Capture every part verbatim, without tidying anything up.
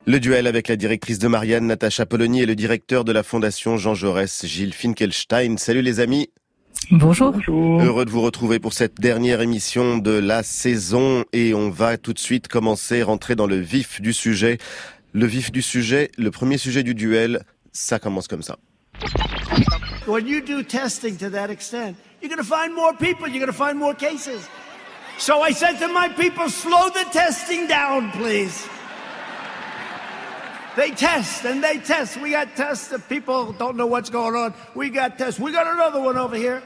Le duel avec la directrice de Marianne, Natacha Polony, et le directeur de la Fondation Jean Jaurès, Gilles Finkelstein. Salut les amis. Bonjour. Bonjour. Heureux de vous retrouver pour cette dernière émission de la saison et on va tout de suite commencer, rentrer dans le vif du sujet. Le vif du sujet, le premier sujet du duel, ça commence comme ça. When you do testing to that extent, you're going to find more people, you're going to find more cases. So I said to my people, slow the testing down, please. They test and they test. We got tests that people don't know what's going on. We got tests. We got another one over here.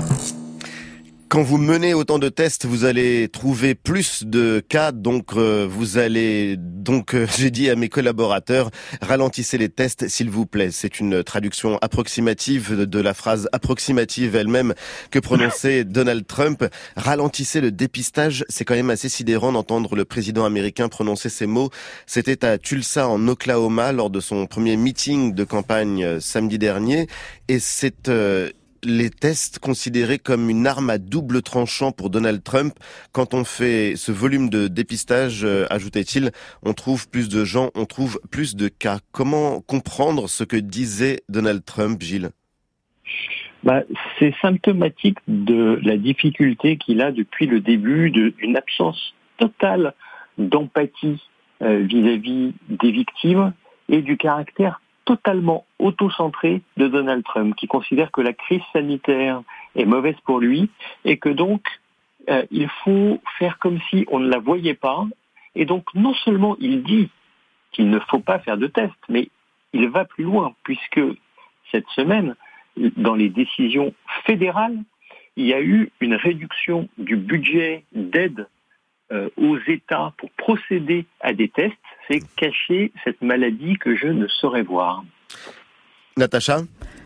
Quand vous menez autant de tests, vous allez trouver plus de cas, donc euh, vous allez, donc euh, j'ai dit à mes collaborateurs, ralentissez les tests s'il vous plaît. C'est une traduction approximative de la phrase approximative elle-même que prononçait Donald Trump. Ralentissez le dépistage, c'est quand même assez sidérant d'entendre le président américain prononcer ces mots. C'était à Tulsa en Oklahoma lors de son premier meeting de campagne euh, samedi dernier, et c'est euh, les tests considérés comme une arme à double tranchant pour Donald Trump. Quand on fait ce volume de dépistage, euh, ajoutait-il, on trouve plus de gens, on trouve plus de cas. Comment comprendre ce que disait Donald Trump, Gilles ? Bah, c'est symptomatique de la difficulté qu'il a depuis le début, d'une absence totale d'empathie euh, vis-à-vis des victimes et du caractère totalement auto-centré de Donald Trump, qui considère que la crise sanitaire est mauvaise pour lui et que donc euh, il faut faire comme si on ne la voyait pas. Et donc non seulement il dit qu'il ne faut pas faire de tests, mais il va plus loin, puisque cette semaine, dans les décisions fédérales, il y a eu une réduction du budget d'aide euh, aux États pour procéder à des tests. C'est cacher cette maladie que je ne saurais voir. Natacha ?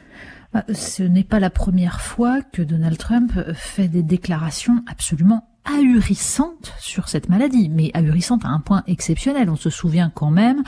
Ce n'est pas la première fois que Donald Trump fait des déclarations absolument ahurissantes sur cette maladie, mais ahurissantes à un point exceptionnel. On se souvient quand même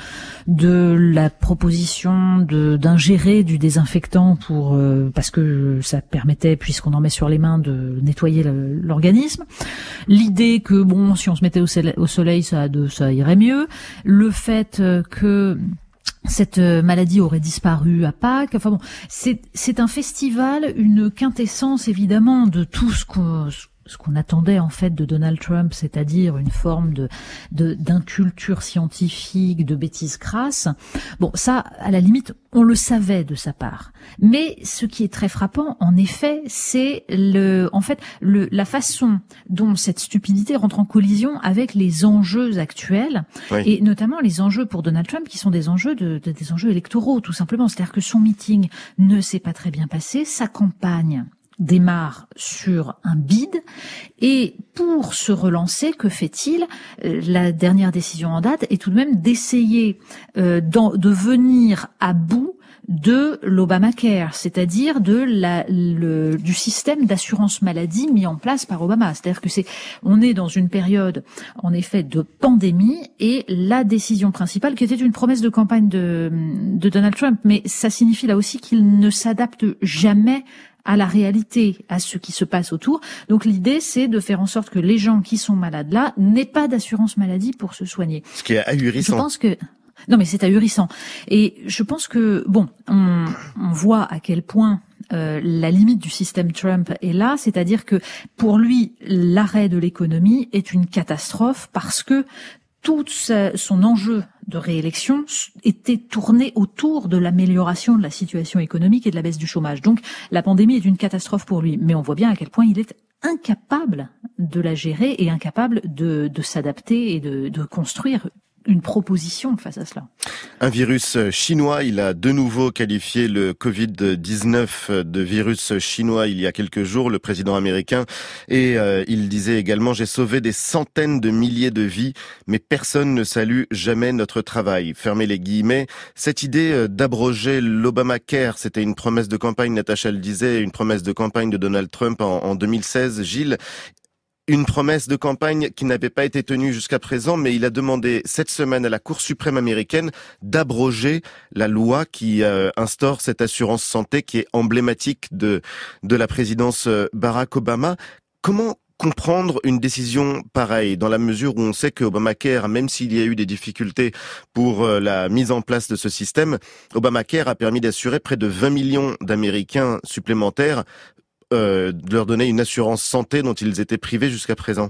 de la proposition de d'ingérer du désinfectant pour euh, parce que ça permettait, puisqu'on en met sur les mains, de nettoyer le, l'organisme. L'idée que bon, si on se mettait au soleil, au soleil ça, de, ça irait mieux. Le fait que cette maladie aurait disparu à Pâques. Enfin bon, c'est c'est un festival, une quintessence évidemment de tout ce qu'on ce qu'on attendait en fait de Donald Trump, c'est-à-dire une forme de, de d'inculture scientifique, de bêtises crasses. Bon, ça, à la limite, on le savait de sa part. Mais ce qui est très frappant, en effet, c'est le, en fait, le, la façon dont cette stupidité rentre en collision avec les enjeux actuels, oui. Et notamment les enjeux pour Donald Trump, qui sont des enjeux de, de des enjeux électoraux, tout simplement. C'est-à-dire que son meeting ne s'est pas très bien passé, sa campagne démarre sur un bide, et pour se relancer, que fait-il ? La dernière décision en date est tout de même d'essayer euh, de venir à bout de l'Obamacare, c'est-à-dire de la, le, du système d'assurance maladie mis en place par Obama. C'est-à-dire que c'est, on est dans une période, en effet, de pandémie, et la décision principale, qui était une promesse de campagne de, de Donald Trump, mais ça signifie là aussi qu'il ne s'adapte jamais à la réalité, à ce qui se passe autour. Donc l'idée, c'est de faire en sorte que les gens qui sont malades là n'aient pas d'assurance maladie pour se soigner. Ce qui est ahurissant. Je pense que non, mais c'est ahurissant. Et je pense que bon, on, on voit à quel point euh, la limite du système Trump est là, c'est-à-dire que pour lui, l'arrêt de l'économie est une catastrophe parce que tout son enjeu de réélection était tourné autour de l'amélioration de la situation économique et de la baisse du chômage. Donc, la pandémie est une catastrophe pour lui. Mais on voit bien à quel point il est incapable de la gérer et incapable de, de s'adapter et de, de construire une proposition face à cela. Un virus chinois, il a de nouveau qualifié le covid dix-neuf de virus chinois il y a quelques jours, le président américain, et euh, il disait également « J'ai sauvé des centaines de milliers de vies, mais personne ne salue jamais notre travail ». Fermez les guillemets. Cette idée d'abroger l'Obamacare, c'était une promesse de campagne, Natacha le disait, une promesse de campagne de Donald Trump en, en deux mille seize. Gilles, une promesse de campagne qui n'avait pas été tenue jusqu'à présent, mais il a demandé cette semaine à la Cour suprême américaine d'abroger la loi qui euh, instaure cette assurance santé qui est emblématique de de la présidence Barack Obama. Comment comprendre une décision pareille, dans la mesure où on sait que Obamacare, même s'il y a eu des difficultés pour la mise en place de ce système, Obamacare a permis d'assurer près de vingt millions d'Américains supplémentaires, euh, de leur donner une assurance santé dont ils étaient privés jusqu'à présent.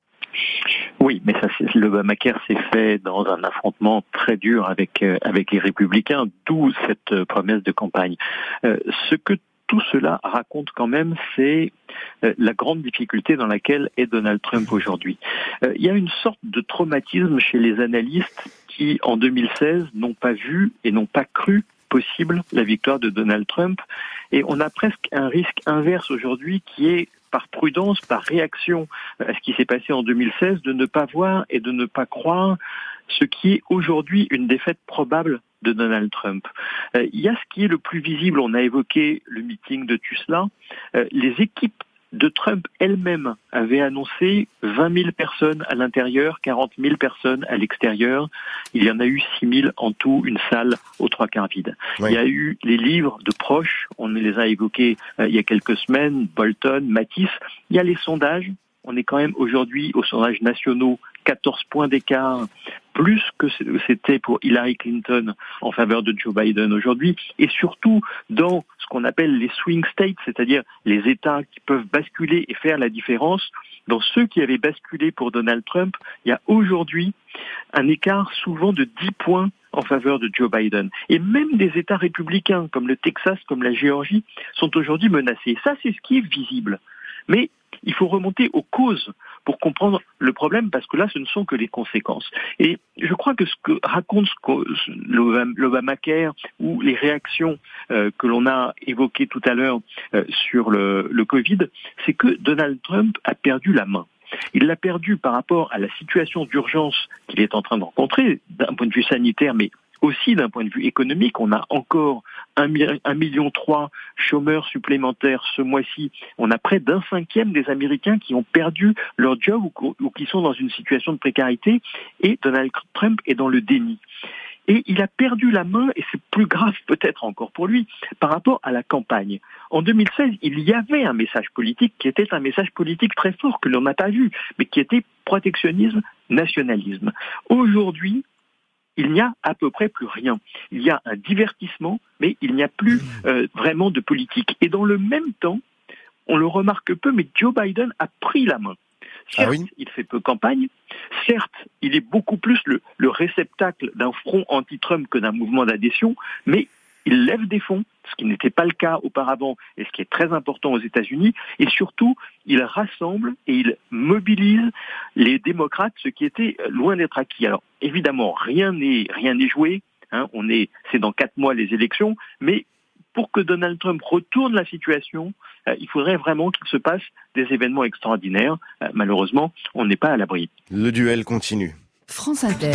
Oui, mais ça, c'est, l'Obamacare s'est fait dans un affrontement très dur avec euh, avec les républicains, d'où cette euh, promesse de campagne. Euh, ce que tout cela raconte quand même, c'est euh, la grande difficulté dans laquelle est Donald Trump aujourd'hui. Euh, il y a une sorte de traumatisme chez les analystes qui, en deux mille seize, n'ont pas vu et n'ont pas cru possible la victoire de Donald Trump. Et on a presque un risque inverse aujourd'hui qui est, par prudence, par réaction à ce qui s'est passé en deux mille seize, de ne pas voir et de ne pas croire ce qui est aujourd'hui une défaite probable de Donald Trump. Euh, il y a ce qui est le plus visible, on a évoqué le meeting de Tulsa, euh, les équipes de Trump elles-mêmes avaient annoncé vingt mille personnes à l'intérieur, quarante mille personnes à l'extérieur. Il y en a eu six mille en tout, une salle aux trois quarts vide. Oui. Il y a eu les livres de proches, on les a évoqués euh, il y a quelques semaines, Bolton, Mattis. Il y a les sondages. On est quand même aujourd'hui aux sondages nationaux, quatorze points d'écart, plus que c'était pour Hillary Clinton en faveur de Joe Biden aujourd'hui, et surtout dans ce qu'on appelle les swing states, c'est-à-dire les États qui peuvent basculer et faire la différence. Dans ceux qui avaient basculé pour Donald Trump, il y a aujourd'hui un écart souvent de dix points en faveur de Joe Biden. Et même des États républicains comme le Texas, comme la Géorgie, sont aujourd'hui menacés. Ça, c'est ce qui est visible. Mais il faut remonter aux causes pour comprendre le problème, parce que là, ce ne sont que les conséquences. Et je crois que ce que raconte ce que, l'Obamacare ou les réactions euh, que l'on a évoquées tout à l'heure euh, sur le, le Covid, c'est que Donald Trump a perdu la main. Il l'a perdu par rapport à la situation d'urgence qu'il est en train de rencontrer, d'un point de vue sanitaire, mais aussi d'un point de vue économique. On a encore un million trois chômeurs supplémentaires ce mois-ci. On a près d'un cinquième des Américains qui ont perdu leur job ou, ou qui sont dans une situation de précarité, et Donald Trump est dans le déni. Et il a perdu la main, et c'est plus grave peut-être encore pour lui, par rapport à la campagne. En deux mille seize, il y avait un message politique qui était un message politique très fort que l'on n'a pas vu, mais qui était protectionnisme, nationalisme. Aujourd'hui, il n'y a à peu près plus rien. Il y a un divertissement, mais il n'y a plus euh, vraiment de politique. Et dans le même temps, on le remarque peu, mais Joe Biden a pris la main. Certes, ah oui. il fait peu campagne. Certes, il est beaucoup plus le, le réceptacle d'un front anti-Trump que d'un mouvement d'adhésion, mais il lève des fonds, ce qui n'était pas le cas auparavant et ce qui est très important aux États-Unis. Et surtout, il rassemble et il mobilise les démocrates, ce qui était loin d'être acquis. Alors, évidemment, rien n'est, rien n'est joué. Hein, on est, c'est dans quatre mois les élections, mais pour que Donald Trump retourne la situation, euh, il faudrait vraiment qu'il se passe des événements extraordinaires. Euh, malheureusement, on n'est pas à l'abri. Le duel continue. France Inter.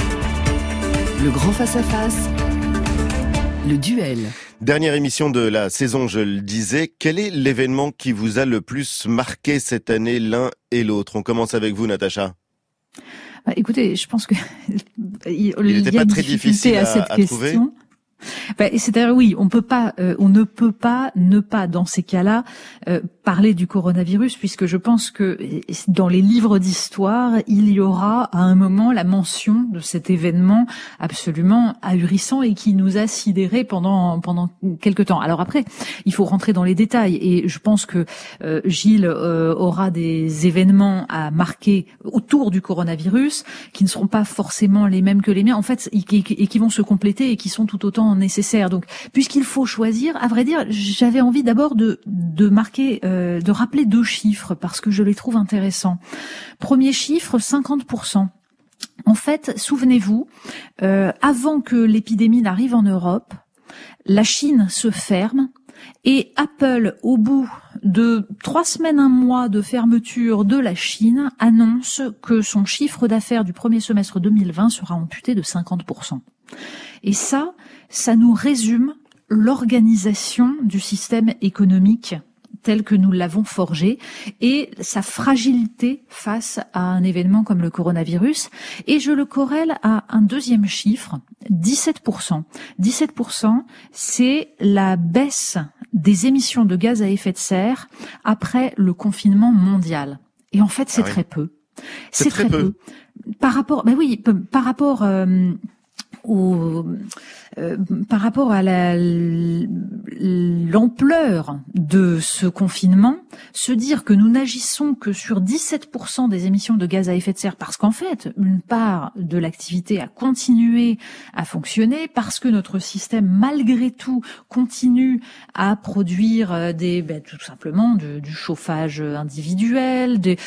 Le grand face-à-face. Le duel. Dernière émission de la saison, je le disais. Quel est l'événement qui vous a le plus marqué cette année, l'un et l'autre? On commence avec vous, Natacha. Bah, écoutez, je pense que il n'était pas très difficile à, à cette à question. trouver. Ben, c'est-à-dire oui, on peut pas, euh, on ne peut pas ne pas dans ces cas-là euh, parler du coronavirus, puisque je pense que dans les livres d'histoire, il y aura à un moment la mention de cet événement absolument ahurissant et qui nous a sidérés pendant pendant quelque temps. Alors après, il faut rentrer dans les détails, et je pense que euh, Gilles euh, aura des événements à marquer autour du coronavirus qui ne seront pas forcément les mêmes que les miens, en fait, et qui, et qui vont se compléter et qui sont tout autant nécessaire. Donc, puisqu'il faut choisir, à vrai dire, j'avais envie d'abord de de marquer, euh, de rappeler deux chiffres parce que je les trouve intéressants. Premier chiffre, cinquante pour cent. En fait, souvenez-vous, euh, avant que l'épidémie n'arrive en Europe, la Chine se ferme. Et Apple, au bout de trois semaines, un mois de fermeture de la Chine, annonce que son chiffre d'affaires du premier semestre deux mille vingt sera amputé de cinquante pour cent. Et ça, ça nous résume l'organisation du système économique tel que nous l'avons forgé et sa fragilité face à un événement comme le coronavirus. Et je le corrèle à un deuxième chiffre, dix-sept pour cent. dix-sept pour cent, c'est la baisse des émissions de gaz à effet de serre après le confinement mondial. Et en fait, c'est ah oui. très peu. C'est, c'est très, très peu. peu. Par rapport, ben oui, par rapport euh, au, euh, par rapport à la, l'ampleur de ce confinement, se dire que nous n'agissons que sur dix-sept pour cent des émissions de gaz à effet de serre, parce qu'en fait, une part de l'activité a continué à fonctionner, parce que notre système, malgré tout, continue à produire des, ben, tout simplement du, du chauffage individuel, des,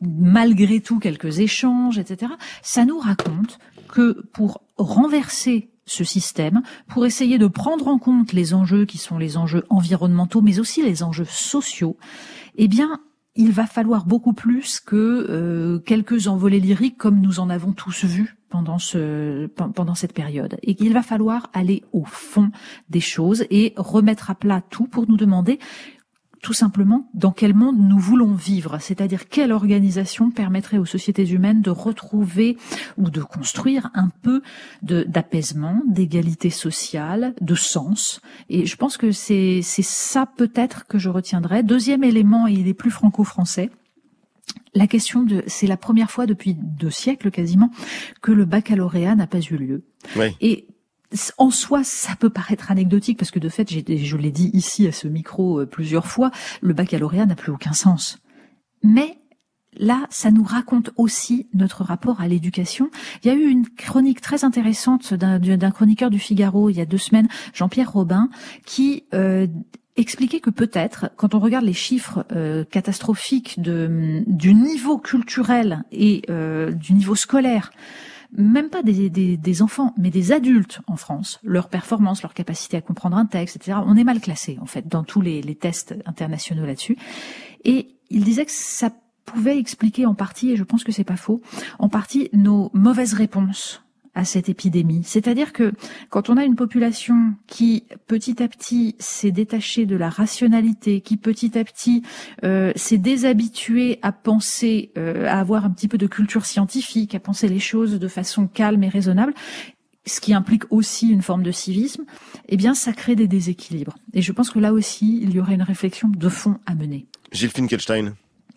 malgré tout quelques échanges, et cetera. Ça nous raconte que pour renverser ce système, pour essayer de prendre en compte les enjeux qui sont les enjeux environnementaux, mais aussi les enjeux sociaux, eh bien, il va falloir beaucoup plus que euh, quelques envolées lyriques comme nous en avons tous vu pendant ce pendant cette période. Et qu'il va falloir aller au fond des choses et remettre à plat tout pour nous demander tout simplement dans quel monde nous voulons vivre, c'est-à-dire quelle organisation permettrait aux sociétés humaines de retrouver ou de construire un peu de, d'apaisement, d'égalité sociale, de sens. Et je pense que c'est, c'est ça peut-être que je retiendrai. Deuxième élément, et il est plus franco-français, la question de, c'est la première fois depuis deux siècles quasiment que le baccalauréat n'a pas eu lieu. Oui. Et en soi, ça peut paraître anecdotique parce que de fait, j'ai, je l'ai dit ici à ce micro plusieurs fois, le baccalauréat n'a plus aucun sens. Mais là, ça nous raconte aussi notre rapport à l'éducation. Il y a eu une chronique très intéressante d'un, d'un chroniqueur du Figaro il y a deux semaines, Jean-Pierre Robin, qui euh, expliquer que peut-être, quand on regarde les chiffres euh, catastrophiques de, du niveau culturel et euh, du niveau scolaire, même pas des, des, des enfants, mais des adultes en France, leur performance, leur capacité à comprendre un texte, et cetera, on est mal classé en fait dans tous les, les tests internationaux là-dessus. Et il disait que ça pouvait expliquer en partie, et je pense que c'est pas faux, en partie nos mauvaises réponses à cette épidémie. C'est-à-dire que quand on a une population qui petit à petit s'est détachée de la rationalité, qui petit à petit euh, s'est déshabituée à penser, euh, à avoir un petit peu de culture scientifique, à penser les choses de façon calme et raisonnable, ce qui implique aussi une forme de civisme, eh bien ça crée des déséquilibres. Et je pense que là aussi, il y aurait une réflexion de fond à mener. Gilles Finkelstein.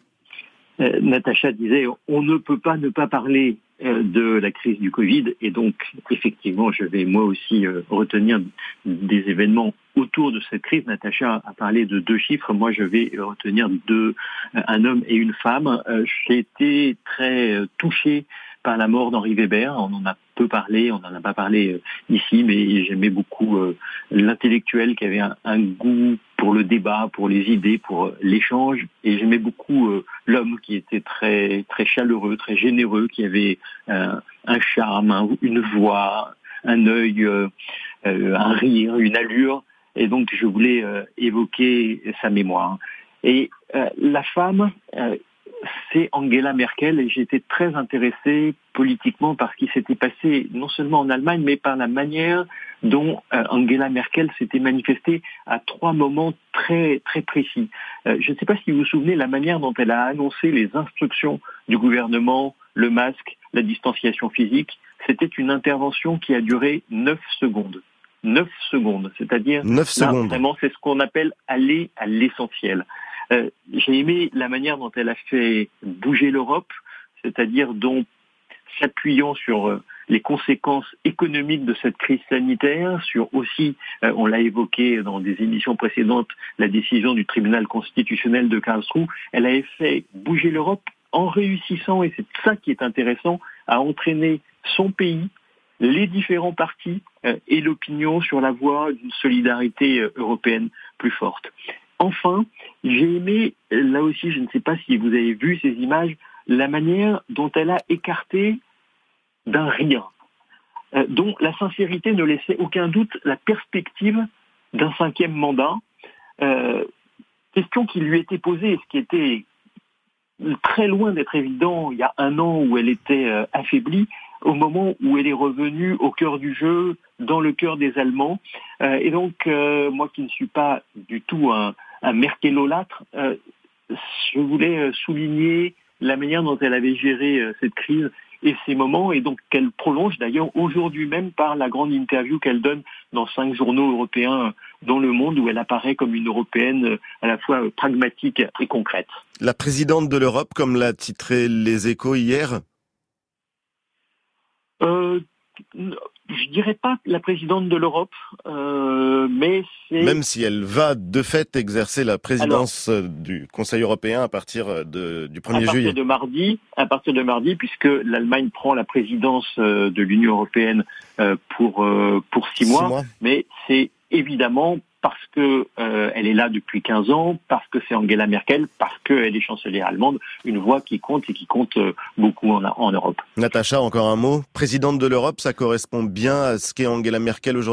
Euh, Natacha disait, on ne peut pas ne pas parler euh, de la crise du Covid, et donc effectivement, je vais moi aussi euh, retenir des événements autour de cette crise. Natacha a parlé de deux chiffres, moi je vais retenir deux, un homme et une femme. Euh, j'ai été très euh, touché par la mort d'Henri Weber. On en a peu parlé, on n'en a pas parlé euh, ici, mais j'aimais beaucoup euh, l'intellectuel qui avait un, un goût pour le débat, pour les idées, pour euh, l'échange, et j'aimais beaucoup euh, l'homme qui était très très chaleureux, très généreux, qui avait euh, un charme, un, une voix, un œil, euh, euh, un rire, une allure, et donc je voulais euh, évoquer sa mémoire. Et euh, la femme, euh, c'est Angela Merkel, et j'étais très intéressé politiquement par ce qui s'était passé non seulement en Allemagne, mais par la manière dont euh, Angela Merkel s'était manifestée à trois moments très très précis. Euh, je ne sais pas si vous vous souvenez la manière dont elle a annoncé les instructions du gouvernement, le masque, la distanciation physique. C'était une intervention qui a duré neuf secondes. Neuf secondes, c'est-à-dire neuf là, secondes. Vraiment, c'est ce qu'on appelle aller à l'essentiel. Euh, j'ai aimé la manière dont elle a fait bouger l'Europe, c'est-à-dire dont s'appuyant sur euh, les conséquences économiques de cette crise sanitaire, sur aussi, euh, on l'a évoqué dans des émissions précédentes, la décision du tribunal constitutionnel de Karlsruhe, elle avait fait bouger l'Europe en réussissant, et c'est ça qui est intéressant, à entraîner son pays, les différents partis euh, et l'opinion sur la voie d'une solidarité euh, européenne plus forte. Enfin, j'ai aimé, là aussi, je ne sais pas si vous avez vu ces images, la manière dont elle a écarté d'un rire, euh, dont la sincérité ne laissait aucun doute la perspective d'un cinquième mandat. Euh, question qui lui était posée, ce qui était très loin d'être évident il y a un an où elle était euh, affaiblie, au moment où elle est revenue au cœur du jeu, dans le cœur des Allemands. Euh, et donc, euh, moi qui ne suis pas du tout un, un merkelolâtre, euh, je voulais euh, souligner la manière dont elle avait géré euh, cette crise et ces moments, et donc qu'elle prolonge d'ailleurs aujourd'hui même par la grande interview qu'elle donne dans cinq journaux européens dans le monde où elle apparaît comme une Européenne à la fois pragmatique et concrète. La présidente de l'Europe, comme l'a titré Les Échos hier ? euh, Je dirais pas la présidente de l'Europe, euh, mais c'est... Même si elle va de fait exercer la présidence Alors, du Conseil européen à partir de, du premier juillet. À partir de mardi, à partir de mardi, puisque l'Allemagne prend la présidence de l'Union européenne pour pour six mois, six mois. Mais c'est évidemment parce que euh, elle est là depuis quinze ans, parce que c'est Angela Merkel, parce qu'elle est chancelière allemande, une voix qui compte et qui compte euh, beaucoup en, en Europe. Natacha, encore un mot. Présidente de l'Europe, ça correspond bien à ce qu'est Angela Merkel aujourd'hui ?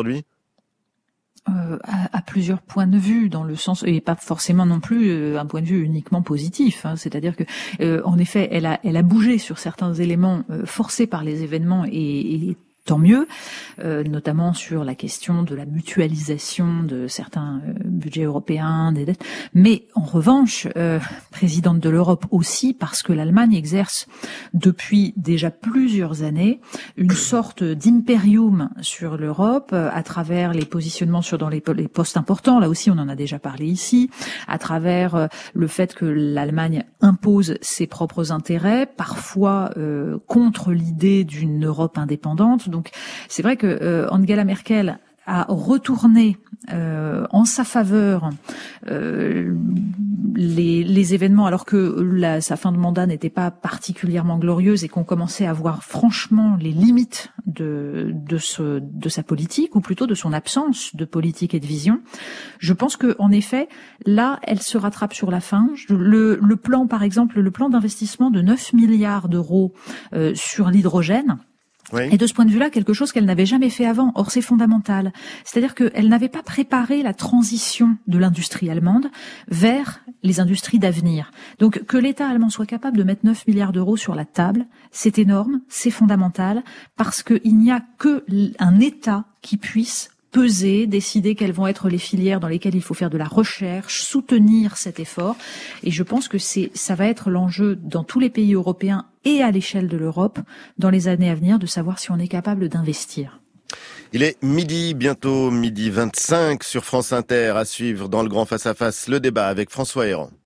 Euh, à, à plusieurs points de vue, dans le sens, et pas forcément non plus euh, un point de vue uniquement positif, hein, c'est-à-dire que, euh, en effet, elle a, elle a bougé sur certains éléments euh, forcés par les événements et, et tant mieux, euh, notamment sur la question de la mutualisation de certains euh, budgets européens, des dettes. Mais en revanche, euh, présidente de l'Europe aussi, parce que l'Allemagne exerce depuis déjà plusieurs années une sorte d'impérium sur l'Europe euh, à travers les positionnements sur dans les, les postes importants. Là aussi, on en a déjà parlé ici, à travers euh, le fait que l'Allemagne impose ses propres intérêts, parfois euh, contre l'idée d'une Europe indépendante. Donc c'est vrai que euh, Angela Merkel a retourné euh, en sa faveur euh, les, les événements, alors que la, sa fin de mandat n'était pas particulièrement glorieuse et qu'on commençait à voir franchement les limites de, de, ce, de sa politique, ou plutôt de son absence de politique et de vision. Je pense que, en effet, là, elle se rattrape sur la fin. Le, le plan, par exemple, le plan d'investissement de neuf milliards d'euros euh, sur l'hydrogène, oui. Et de ce point de vue-là, quelque chose qu'elle n'avait jamais fait avant. Or, c'est fondamental. C'est-à-dire qu'elle n'avait pas préparé la transition de l'industrie allemande vers les industries d'avenir. Donc, que l'État allemand soit capable de mettre neuf milliards d'euros sur la table, c'est énorme, c'est fondamental, parce qu'il n'y a que un État qui puisse peser, décider quelles vont être les filières dans lesquelles il faut faire de la recherche, soutenir cet effort. Et je pense que c'est, ça va être l'enjeu dans tous les pays européens et à l'échelle de l'Europe dans les années à venir, de savoir si on est capable d'investir. Il est midi, bientôt midi vingt-cinq sur France Inter, à suivre dans le Grand Face à Face le débat avec François Héran.